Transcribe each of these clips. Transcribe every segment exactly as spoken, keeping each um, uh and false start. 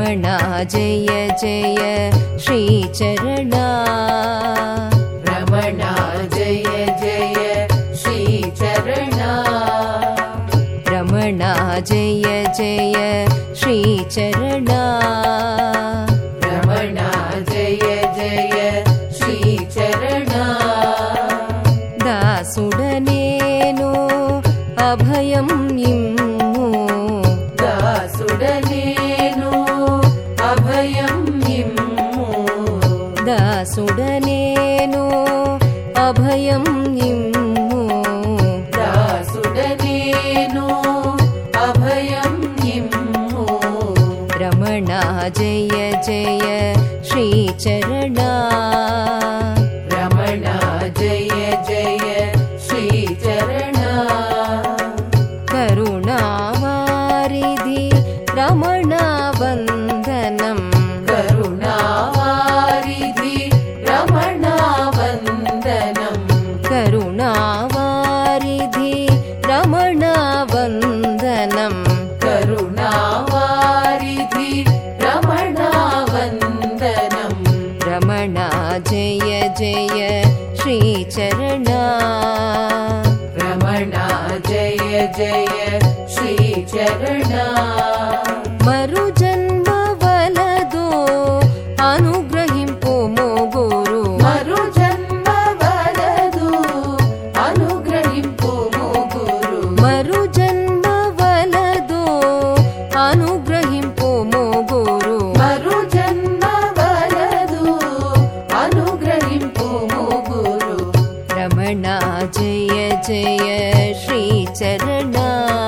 रमणा जय जय श्रीचरणा रमणा जय जय श्रीचरणा रमणा जय जय श्रीचरणा रमणा जय जय श्रीचरणा दासुडनेनु अभयं इम्मु दासुडनेनु अभयं इम्मु दासुडनेनु अभयं इम्मु दासुडनेनु अभयं इम्मु रमणा जय जय श्रीचरणा रमणा जय जय श्रीचरणा करुणावारिधि रमणा वन्दनं करुणावारिधि रमणा वन्दनं करुणावारिधि रमणा वन्दनं करुणावारिधि रमणा वन्दनं रमणा जय जय श्रीचरणा रमणा जय जय श्रीचरणा मरुजन्मवलदो अनुग्रहिंपुमो गुरु मरुजन्मवलदु अनुग्रहिंपुमो गुरु मरुजन्मवलदो अनुग्रहिंपुमो गुरु मरुजन्मवलदु अनुग्रहिंपुमो गुरु रमणा जय जय श्रीचरणा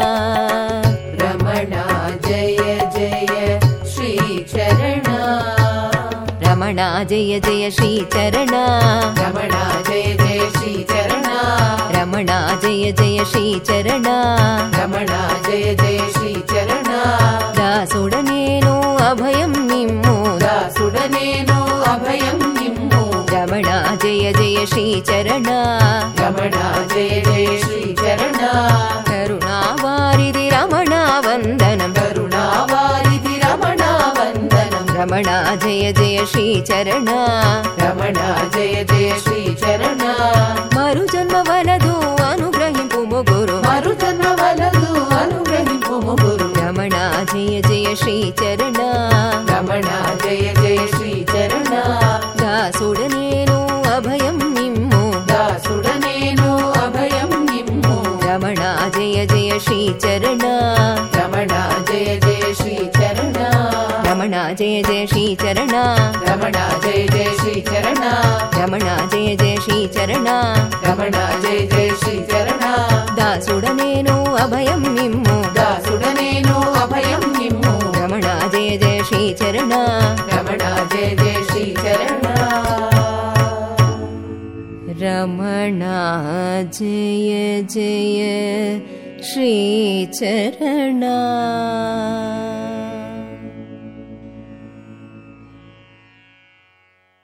रमणा जय जय श्रीचरणा रमणा जय जय श्रीचरणा रमणा जय जय श्रीचरणा रमणा जय जय श्रीचरणा रमणा जय जय श्रीचरणा दासुडनेनु अभयं निम्मु दासुडनेनु अभयं निम्मु रमणा जय जय श्रीचरणा रमणा जय जय श्रीचरणा करुणावारिधि रमणा वन्दनं करुणावारिधि रमणा वन्दनं रमणा जय जय श्रीचरणा रमणा जय जय श्रीचरणा मरुजन्मवलदो अनुग्रहिंपुमो गुरु मरुजन्मवलदु अनुग्रहिंपुमो गुरु रमणा जय जय श्रीचरणा रमणा जय जय श्रीचरणा दासुडनेनु अभयं निम्मु दासुडनेनु अभयं निम्मु रमणा जय जय श्रीचरणा रमणा जय जय श्रीचरणा रमणा जय जय श्रीचरणा रमणा जय जय श्रीचरणा रमणा जय जय श्रीचरणा रमणा जय जय श्रीचरणा दासुडनेनु अभयं निम्मु दासुडनेनु अभयं निम्मु रमणा जय जय श्रीचरणा रमणा जय जय श्रीचरणा रमणा जय जय श्रीचरणा।